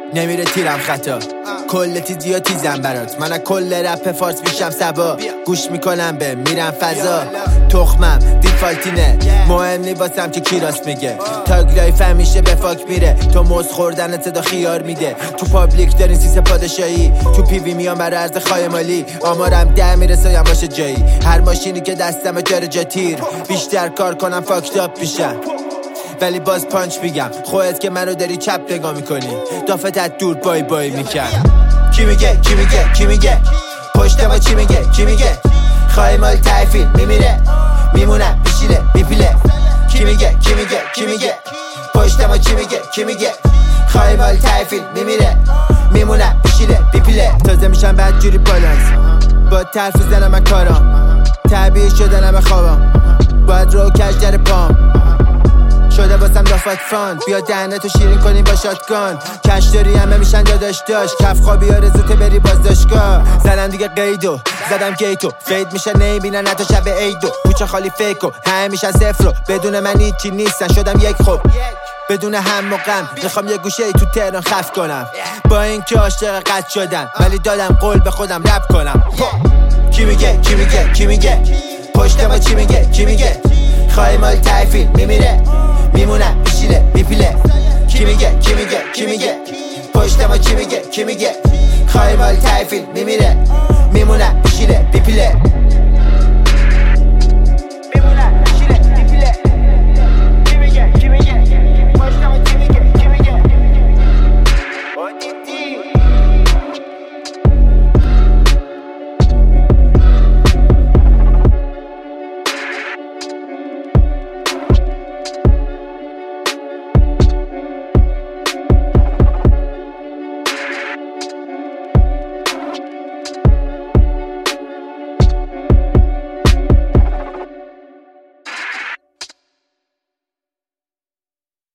نمیره تیرم خطا کل تیزی و تیزم برات من کل رپ فارس میشم سبا گوش میکنم به میرم فضا تخمم دیفالتینه مهم نی واسم که کی راست میگه تاگ لایف همیشه به فاک میره تو موز خوردن صدا خیار میده تو پابلیک دارین سیسه پادشاهی تو پیوی میام برای عرض خایمالی آمارم 10 میرسه باشه جایی هر ماشینی که دستم جاره جا تیر بیشتر کار کنم فاکتاپ میشم ولی باز پانچ میگم خودت که منو داری چپ نگاه میکنی دافت از دور بای بای میکرد کی میگه کی میگه کی میگه پشت ما چی میگه کی میگه خواهی مال تحفیل میمیره میمونم میشیله میپیله کی میگه کی میگه کی میگه پشت ما چی میگه کی میگه خواهی مال تحفیل میمیره میمونم میشیله میپیله تازه میشم بعد جوری بالانس با طرف زنم من کارم تعبیر شدنم خوابم باید رو کش در پام شده واسم دافت فان بیا دهنتو شیرین کنیم با شاتگان کش داری همه میشن داداش داشت کف خوابی آرزوته بری بازداشتگاه زدم دیگه قیدو زدم گیتو فید میشه نمیبینن حتی شب عیدو کوچه خالی فیکو همه میشن صفرو بدون من هیچی نیستن شدم یک خوب بدون هم و غم میخوام یه گوشه ای تو تهران خف کنم با اینکه عاشق قد شدم ولی دادم قول به خودم رپ کنم کی میگه کی میگه کی میگه پشت ما چی میگه کی میگه خواهی مال تحفیل میمیره میمونم میشیله میپیله کی میگه کی میگه کی میگه پشت ما چی میگه کی میگه خواهی مال تحفیل میمیره میمونم میشیله میپیله